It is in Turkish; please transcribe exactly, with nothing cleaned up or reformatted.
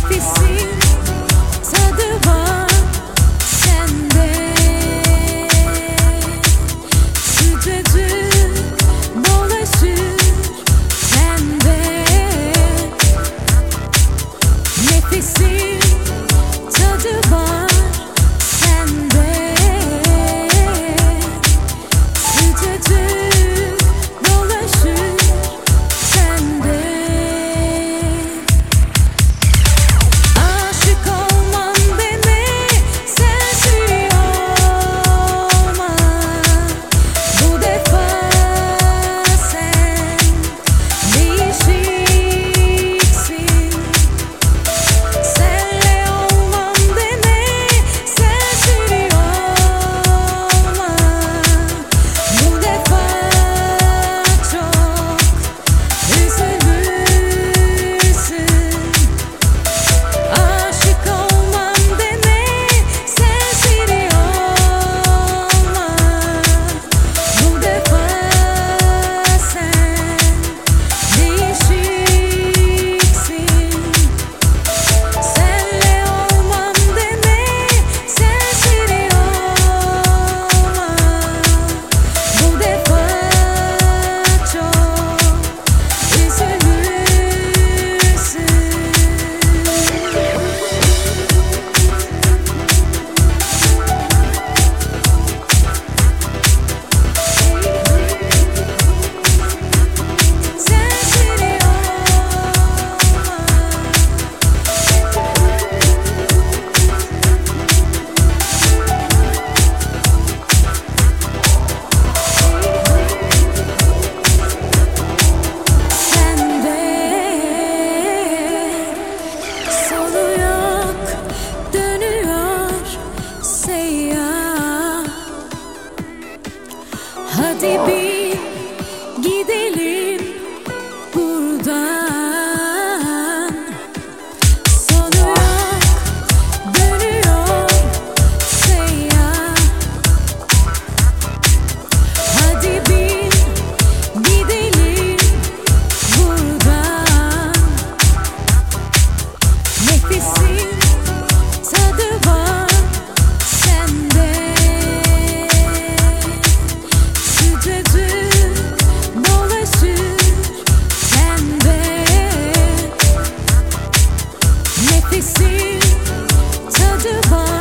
Nefesin tadı var sende, sıcacık dolaşır sende. Nefesin tadı var sende, sıcacık dolaşır sende. Aşık olmam deme, sensiz olma. Bu defa sen değişiksin. Senle olmam deme, sensiz olma. Bu defa çok üzülürsün. Aşık olmam deme, sensiz olma. Bu defa sen değişiksin. Senle olmam deme, sensiz olma. Bu defa çok üzülürsün. Sonu yok, dönüyor seyyah. Hadi bir gidelim buradan. Sonu yok, dönüyor seyyah. Hadi bir gidelim buradan. Nefesin tadı var sende, sıcacık dolaşır sende. Nefesin tadı var